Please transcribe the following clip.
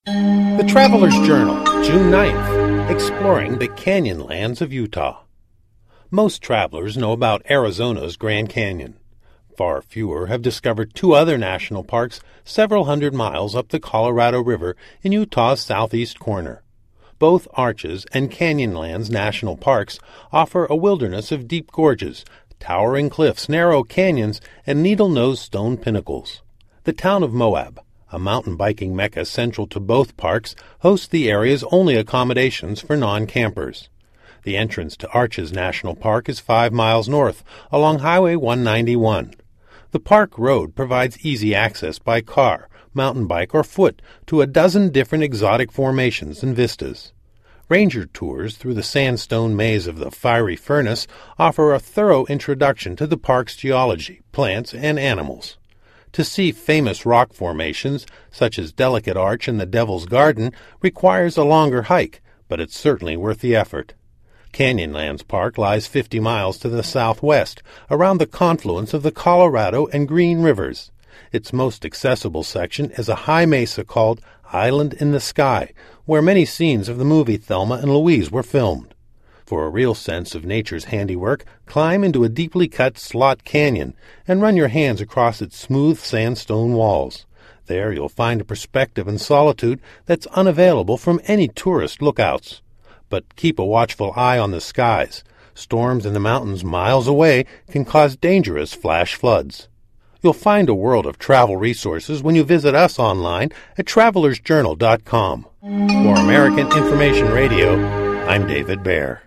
The Traveler's Journal, June 9th, exploring the canyon lands of Utah. Most travelers know about Arizona's Grand Canyon. Far fewer have discovered two other national parks several hundred miles up the Colorado River in Utah's southeast corner. Both Arches and Canyonlands National Parks offer a wilderness of deep gorges, towering cliffs, narrow canyons, and needle-nosed stone pinnacles. The town of Moab, a mountain biking mecca central to both parks, hosts the area's only accommodations for non-campers. The entrance to Arches National Park is 5 miles north, along Highway 191. The park road provides easy access by car, mountain bike, or foot to a dozen different exotic formations and vistas. Ranger tours through the sandstone maze of the Fiery Furnace offer a thorough introduction to the park's geology, plants, and animals. To see famous rock formations, such as Delicate Arch and the Devil's Garden, requires a longer hike, but it's certainly worth the effort. Canyonlands Park lies 50 miles to the southwest, around the confluence of the Colorado and Green Rivers. Its most accessible section is a high mesa called Island in the Sky, where many scenes of the movie Thelma and Louise were filmed. For a real sense of nature's handiwork, climb into a deeply cut slot canyon and run your hands across its smooth sandstone walls. There you'll find a perspective and solitude that's unavailable from any tourist lookouts. But keep a watchful eye on the skies. Storms in the mountains miles away can cause dangerous flash floods. You'll find a world of travel resources when you visit us online at travelersjournal.com. For American Information Radio, I'm David Baer.